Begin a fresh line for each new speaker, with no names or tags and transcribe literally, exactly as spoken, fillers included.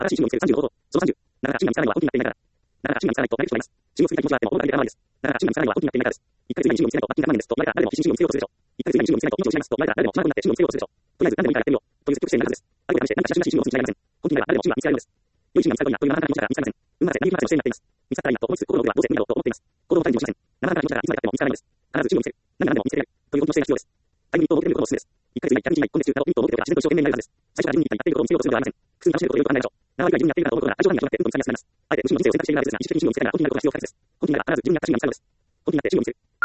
新しい注意を見せるさんじゅうの方法。そのさんじゅう。なかなか注意が見つからないのは本気になっていないから。なかなか注意が見つからないと悩みしまいます。注意をする気持ちはあっても、オーバーであるままです。なかなか注意が見つからないのは本気になっていないからです。一ヶ月以内に注意を見せないと罰金が何年ですと言われたら誰でも必死に注意を見せようとするでしょう。一ヶ月以内に注意を見せないと命を失いますと言われたら誰でも気まぐになって注意を見せようとするでしょう。とりあえず何でもいいからやってみよう。という積極性になるはずです。あるいは試して何か写真らしい注意をする気になりません。本気になれば誰でも注意は見つかるのです。良い注意が見つかるといいなという生半可な気持ちが見つかりません。運ならせ、何分までの姿勢になっています。見つかったらいいなと思いつつ、行動の上はどうせ無理だろうと思っています。行動のチャレンジをしません。生半可な気持ちがいつまでたっても見つからないのです。必ず注意を見せる。何が何でも見せれる。という本気の姿勢が必要です。最後に一歩を設けることもおすすめです。一ヶ月以内にひゃくにち以内にいっこんで作るなど、一歩を設けておけば自然と一生懸命になるはずです。最初から順にやっていることを見せようとするのではありません。普通に楽しめることをよく考えましょう。なな割ぐらい順にやっているなと思うことが、過剰反応が始まって運動につながりやすくなります。あえて無視の人生を選択しているのですが、意識的に注意を見せないのは本気になることが必要不可欠です。本気になれば必ず順にやった趣味を見つけるなら本気になるで注意を見せる。